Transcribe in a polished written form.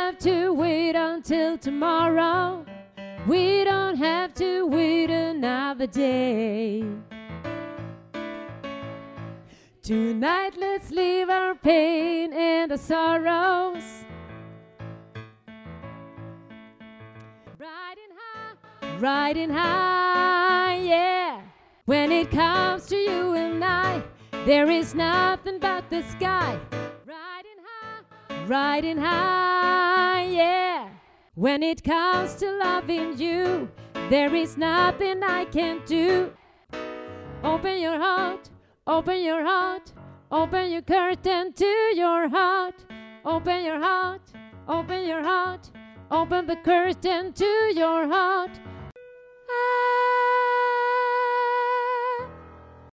have to wait until tomorrow. We don't have to wait another day. Tonight let's leave our pain and our sorrows. Riding high, yeah. When it comes to you and I, there is nothing but the sky. Riding high, yeah. When it comes to loving you, there is nothing I can't do. Open your heart, open your heart, open your curtain to your heart. Open your heart, open your heart, open the curtain to your heart.